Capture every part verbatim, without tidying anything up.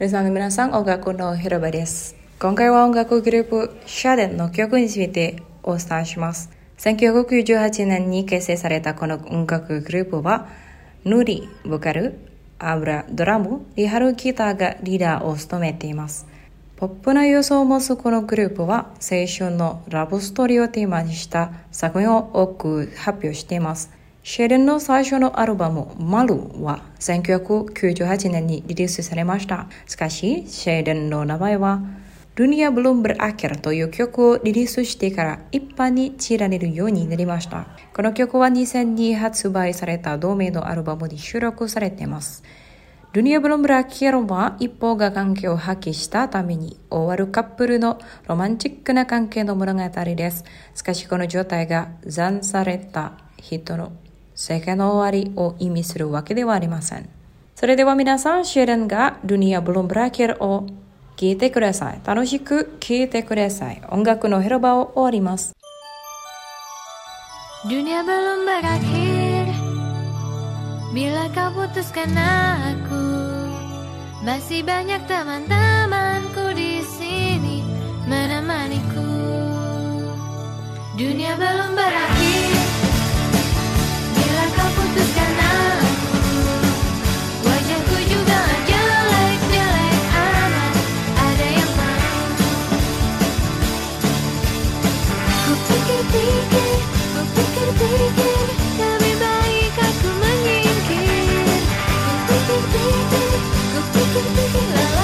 リスナーの皆さん、音楽の広場です。今回は音楽グループシャデンの曲についてお伝えします。せんきゅうひゃくきゅうじゅうはちねんに結成されたこの音楽グループは、ヌリ、ボーカル、アブラ、ドラム、リハルギターがリーダーを務めています。ポップな要素を持つこのグループは、青春のラブストーリーをテーマにした作品を多く発表しています。シェデンの最初のアルバムマルはせんきゅうひゃくきゅうじゅうはちねんにリリースされました。しかし、シェデンの名前はドゥニアブルームブルアケルという曲をリリースしてから一般に知られるようになりました。この曲はにせんに発売された同名のアルバムに収録されています。ドゥニアブルームブルアケルは一方が関係を破棄したために終わるカップルのロマンチックな関係の物語です。しかしこの状態が残された人の世界の終わりを意味するわけではありません。それでは皆さん、シェデンがドゥニアブルームブルアケルを聴いてください。楽しく聴いてください。音楽の広場を終わります。 Dunia belum berakhir bila kau putuskan aku. Masih banyak teman-temanku di sini menemaniku. Dunia belum berakhir bila kau putuskan aku. Wajahku juga jelek-jelek amat, ada yang mau. Ku pikir-pikir, ku pikir-pikir, lebih baik aku menyingkir. Ku pikir-pikir, ku pikir-pikir, lala.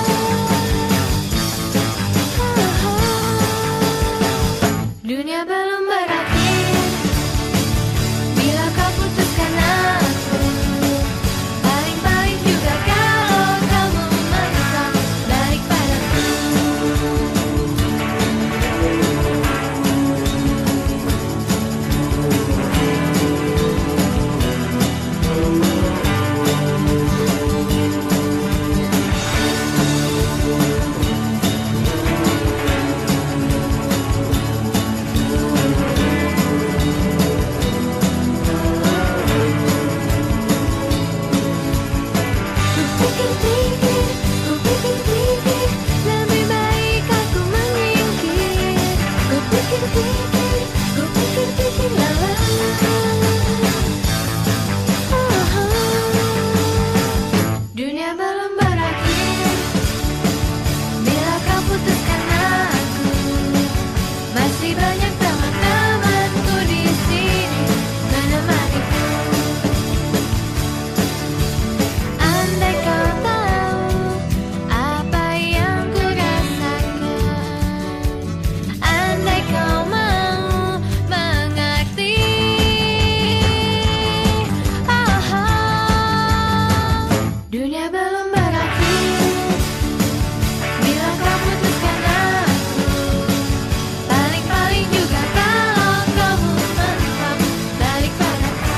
Oh, oh. Dunia belum berakhir bila kau putuskan aku. Paling-paling juga kalau kamu mendesak balik padaku. Ku pikir-pikir, ku pikir-pikir, lebih baik aku menyingkir. Ku pikir-pikir, ku pikir-pikir, lala. Oh, oh. Dunia belum berakhir bila kau putuskan aku. Masih banyak teman-temanku di sini menemaniku. Andai kau tahu apa yang ku rasakan, andai kau mau mengerti. Oh, oh. Dunia belum berakhir bila kau putuskan aku. Paling-paling juga kalau kamu mendesak balik padaku.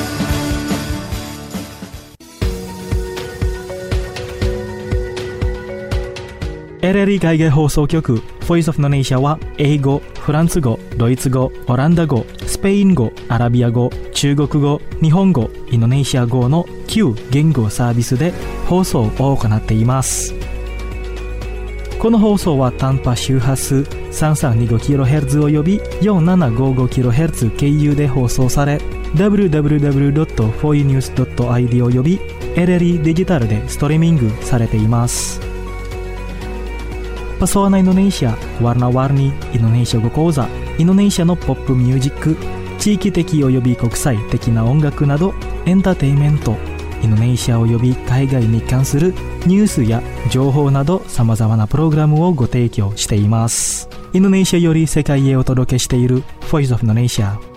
エルエルイー 海外放送局 Voice of Indonesia は英語、フランス語、ドイツ語、オランダ語、スペイン語、アラビア語、中国語、日本語、インドネシア語のきゅう言語サービスで放送を行っています。この放送は短波周波数 さんさんにごキロヘルツ および よんななごごキロヘルツ 経由で放送され ダブリューダブリューダブリュードットフォーユーニュースドットアイディー および エルエルイー デジタルでストリーミングされています。Pesona Indonesia, warna-warni Indonesia語講座、インドネシアのポップミュージック、地域的および国際的な音楽などエンターテインメント、インドネシアおよび海外に関するニュースや情報など様々なプログラムをご提供しています。インドネシアより世界へお届けしている Voice of Indonesia。